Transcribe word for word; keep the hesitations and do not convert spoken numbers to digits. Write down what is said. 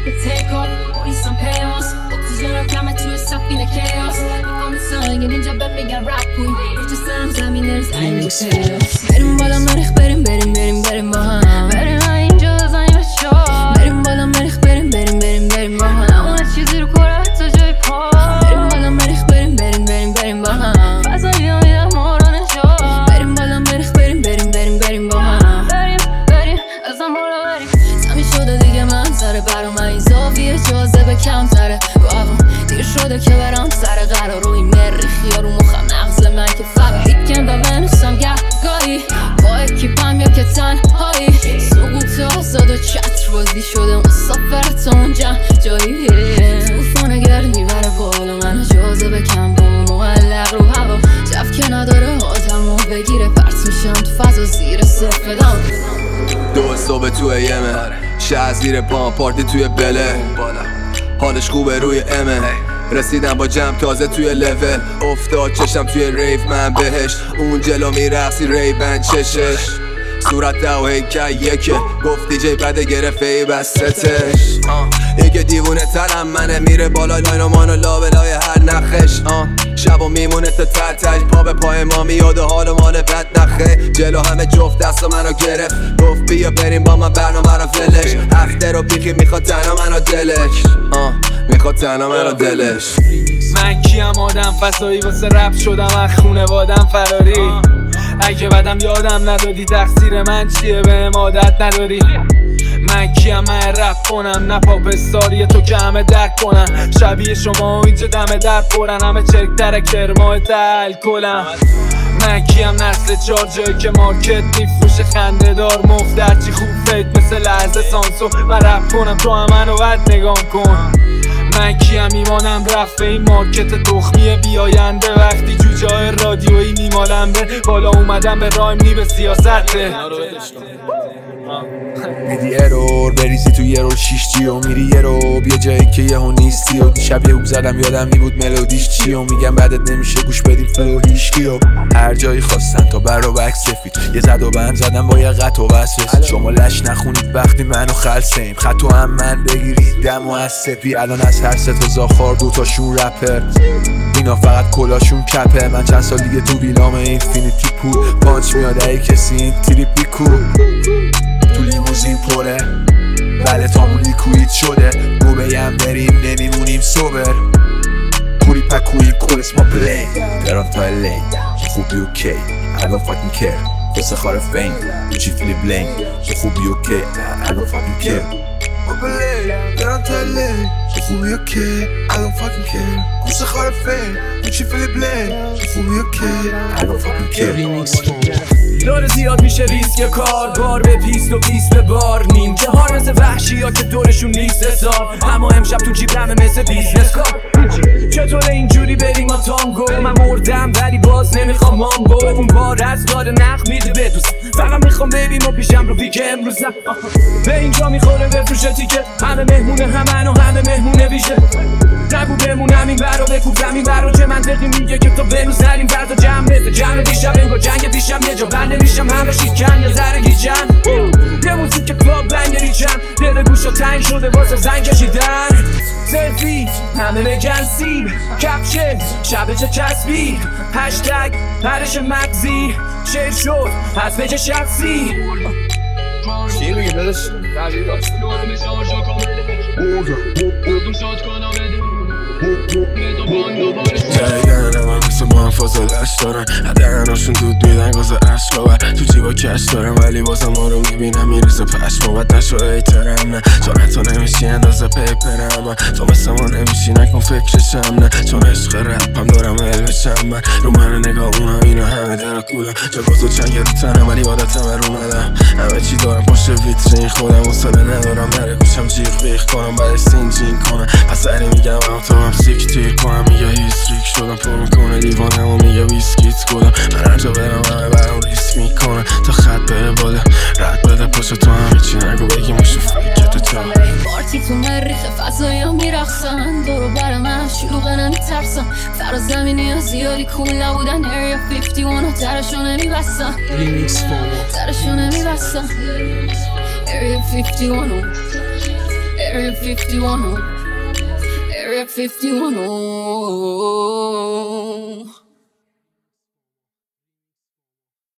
could take off all these some payoffs oxygen کمه توی سفینه کیاس میخوام سنگ اینجا بهم میگن رپ کن هیچ سرم زمینه زنگ کیاس بریم بالا مریخ بریم بریم بریم بریم با هم بریم اینجا زنگ بچه‌ها بریم بالا مریخ بریم بریم بریم بریم با هم اون چیزی رو کره حتی جای پا بریم بالا مریخ بریم بریم بریم بریم با هم فضایی ها میدم مارا نشا بریم بالا مریخ بریم بریم بریم بریم با هم بریم بریم ازم بالا بریم زمین شده دیگه من سر برام این زاویه جاذبه کمتره رو هوا دیر شده که برام سر قرار رو این مریخی ها رو مخم نغز من که فقط ویکند و بنویسم گهگاهی با اکیپم یا که تنهایی سقوط آزاد و چتر بازی شده مسافر تا اونجا جایی توفان گرد میبره بالا من جاذبه کم با معلق رو هوا جف که نداره حاتم و بگیره پرت میشم تو فضا زیر سفدم دو صبح توی یمه شهر زیر پام پارتی توی بله حالش خوبه روی امه رسیدم با جمع تازه توی لول افتاد چشم توی ریف من بهش اون جلو میرقصی ری بند چشش صورت دو هیکه یکه گفت دیجی بده گرفت ای بستش یکی دیوونه ترم منه میره بالا لاین و مانو لابلای هر نخش شب و میمونه تا تتش پا به پای ما میاد و حال و مال بد نخه جلو همه جفت دست و منو گرفت گفت بیا بریم با من برنامه رو فلش هفته رو بیخی میخواد تنها منو دلش میخواد تنها منو دلش من کیم آدم فضایی واسه رپ شدم از خونوادم فراری اگه بدم یادم ندادی تقصیر من چیه بهم عادت نداری من کیم من رپ کنم نه پاپ استاری تو که همه درک کنن شبیه شما اینجا دم در پرن همه چرک در کرمای تل کلم من کیم نسل چار جایی که مارکت میفروشه خنده دار مفت هرچی خوب فیت مثل لحظه سانسو من رپ کنم تو هم منو بد نگام کن من کیم ایمانم رفت به این مارکت تخمیه بیاینده وقتی جوجه رادیویی میمالم به بالا اومدم به رایم نی به سیاسته میدی ارور بریزی تو یه رول شیش جی و میری یه رو بیا جایی که یه ها نیستی و دیشب یه اوب زدم یادم نیبود ملودیش چی و میگم بعدت نمیشه گوش بدیم فلو هیشکی و هر جایی خواستن تا بر و بک سفید یه زد و بند زدم با یه قط و بس رسید شما لش نخونید وقتی منو خلصیم خط و هم من بگیرید دم و از سپی الان از هر سه تا زاخار دوتاشون رپر اینا فقط کلاشون کپه من چند سال دیگه تو ویلام اینفینیتی پول پانچ میاد ای کسی این تریپی کول تو لیموزین پره بله تامون لیکوید شده گو بیم بریم نمیمونیم سوبر پوری پکوی کل اسما پلی دران تا الی خوبی اوکی I don't fucking care بسه خار فین چی فیلی بلینگ خوبی اوکی I don't fucking care پلی دران تا الی خوبی اوکی I don't fucking care بسه خار فین چی فیلی بلینگ خوبی اوکی I don't fucking care داره زیاد میشه ریسک کار بار به پیست و پیست به بار نیم جهار مثل وحشی ها که دورشون نیست حساب اما امشب تو جیبمه مثل بیزنس کار چطور اینجوری بریم ما تانگو من مردم ولی باز نمیخوام مانگو اون بار از داره نخ میده بدوست فقط میخوام بریم و پیشم رو ویک امروزم به اینجا میخوره بفروشه تیکه همه مهمونه همن و همه مهمونه ویژه نگو بمونم این برا بکوبم این برا چه منطقی میگه که تو بروز نریم بردا جمع بده جمع دیشب انگار جنگ پیشم یه جا بند نمیشم همه شیکن یا ذره گیچن یه موزیک که کلاب بنگ ریچم دل گوشا تنگ شده واسه زنگ کشیدن سلفی همه بگن سیب کپشن شبه چه چسبی هشتگ پرش مغزی شیر شد از بجه شخصی چی میگه داداش؟ تغییر داشت جایگرده من مثل با هم فاصلش دارن دهناشون دود میدن گاز عشق آور تو جیبا کش دارم ولی بازم ما رو میبینم میریزه پشم و بد نشو ایترم نه چون تو نمیشی اندازه پیپرم من تو مثل ما نمیشی نکن فکرشم نه چون عشق رپم دارم علمشم من رو من نگاه اونا اینا همه در کولم چه گازو چنگ رو تنم ولی عادتم رو ندم همه چی دارم پشت ویترین خودم اصلا ندارم در گوشم جیغ بیخ کنم بعدش سینجین کنم پس سری میگم هم تو هم سیک تیر کنم میگه هیستریک شدم پر میکنه دیوانم و میگه ویسکیت کدم من هر جا برم همه برام ریسک میکنه تا خط بره بالا رد بده پشت تو همه چی نگو بگی مشو فکرت جا پارتی تو مریخ فضایی ها میرخصن دورو بر من شلوغه نمیترسن فراز زمینی ها زیادی کول نبودن اریا فیفتی ون ها درشو نمیبستن درشو نمیبستن اریا فیفتی ون ها Area fifty-one, oh. Area fifty-one, oh.